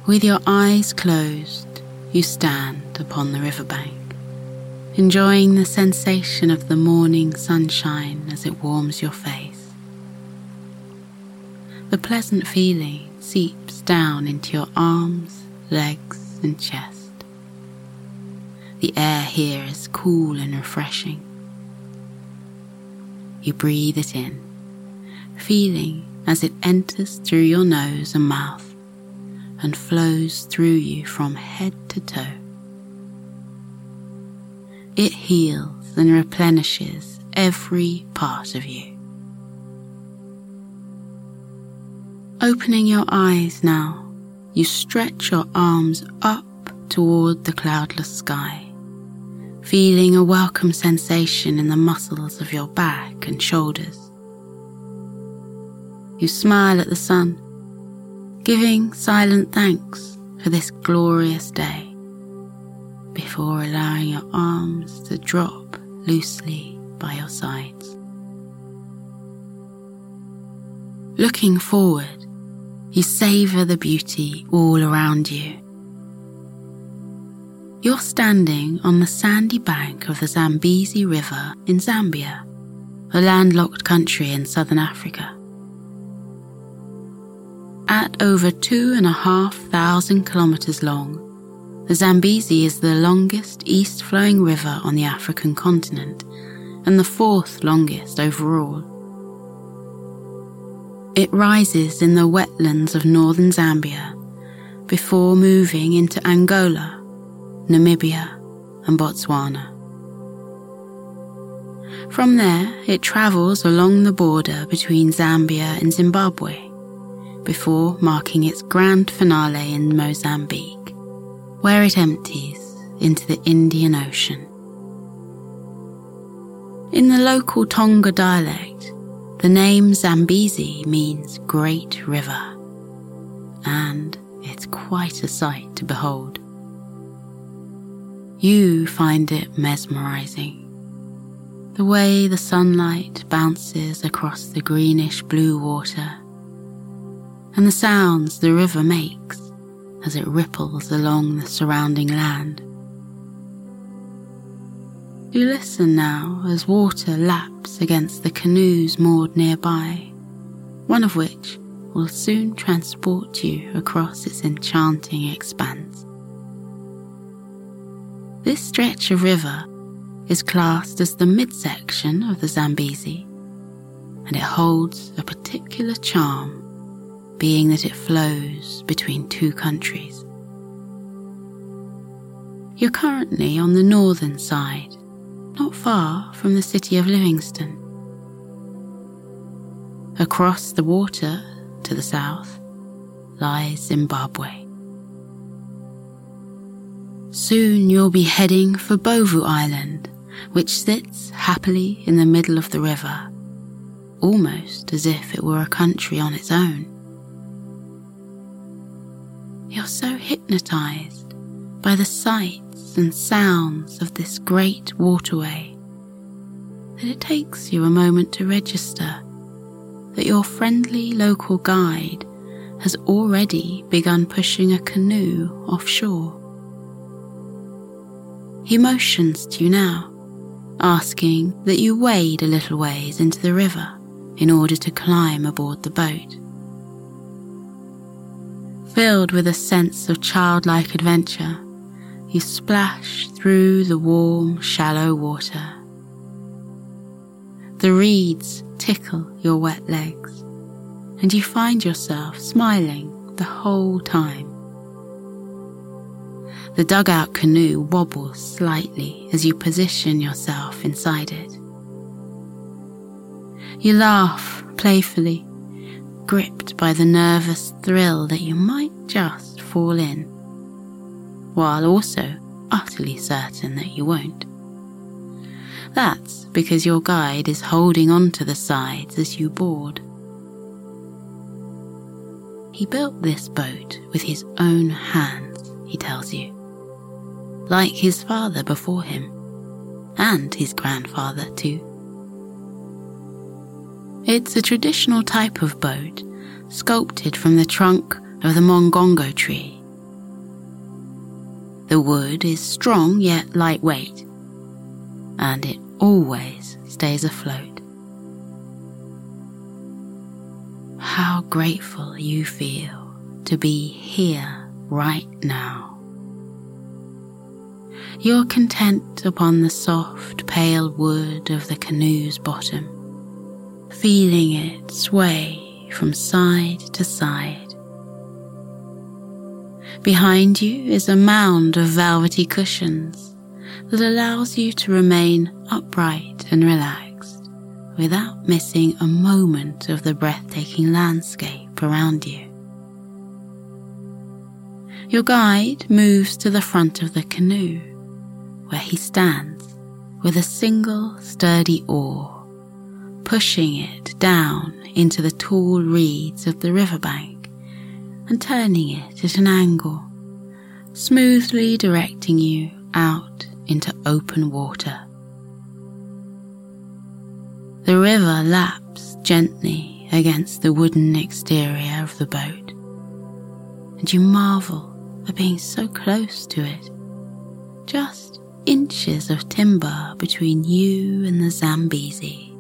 With your eyes closed, you stand upon the riverbank, enjoying the sensation of the morning sunshine as it warms your face. The pleasant feeling seeps down into your arms, legs, and chest. The air here is cool and refreshing. You breathe it in, feeling as it enters through your nose and mouth and flows through you from head to toe. It heals and replenishes every part of you. Opening your eyes now, you stretch your arms up toward the cloudless sky, feeling a welcome sensation in the muscles of your back and shoulders. You smile at the sun, giving silent thanks for this glorious day, before allowing your arms to drop loosely by your sides. Looking forward, you savor the beauty all around you. You're standing on the sandy bank of the Zambezi River in Zambia, a landlocked country in southern Africa. At over 2,500 kilometers long, the Zambezi is the longest east-flowing river on the African continent and the fourth longest overall. It rises in the wetlands of northern Zambia before moving into Angola, Namibia, and Botswana. From there, it travels along the border between Zambia and Zimbabwe, before marking its grand finale in Mozambique, where it empties into the Indian Ocean. In the local Tonga dialect, the name Zambezi means Great River, and it's quite a sight to behold. You find it mesmerizing, the way the sunlight bounces across the greenish-blue water, and the sounds the river makes as it ripples along the surrounding land. You listen now as water laps against the canoes moored nearby, one of which will soon transport you across its enchanting expanse. This stretch of river is classed as the midsection of the Zambezi, and it holds a particular charm, being that it flows between two countries. You're currently on the northern side, not far from the city of Livingstone. Across the water to the south lies Zimbabwe. Soon you'll be heading for Bovu Island, which sits happily in the middle of the river, almost as if it were a country on its own. You're so hypnotized by the sights and sounds of this great waterway that it takes you a moment to register that your friendly local guide has already begun pushing a canoe offshore. He motions to you now, asking that you wade a little ways into the river in order to climb aboard the boat. Filled with a sense of childlike adventure, you splash through the warm, shallow water. The reeds tickle your wet legs, and you find yourself smiling the whole time. The dugout canoe wobbles slightly as you position yourself inside it. You laugh playfully, gripped by the nervous thrill that you might just fall in, while also utterly certain that you won't. That's because your guide is holding onto the sides as you board. He built this boat with his own hands, he tells you, like his father before him, and his grandfather too. It's a traditional type of boat, sculpted from the trunk of the mongongo tree The wood is strong yet lightweight, and it always stays afloat. How grateful you feel to be here right now. You're content upon the soft, pale wood of the canoe's bottom, feeling it sway from side to side. Behind you is a mound of velvety cushions that allows you to remain upright and relaxed without missing a moment of the breathtaking landscape around you. Your guide moves to the front of the canoe, where he stands with a single sturdy oar, pushing it down into the tall reeds of the riverbank and turning it at an angle, smoothly directing you out into open water. The river laps gently against the wooden exterior of the boat, and you marvel at being so close to it, just inches of timber between you and the Zambezi.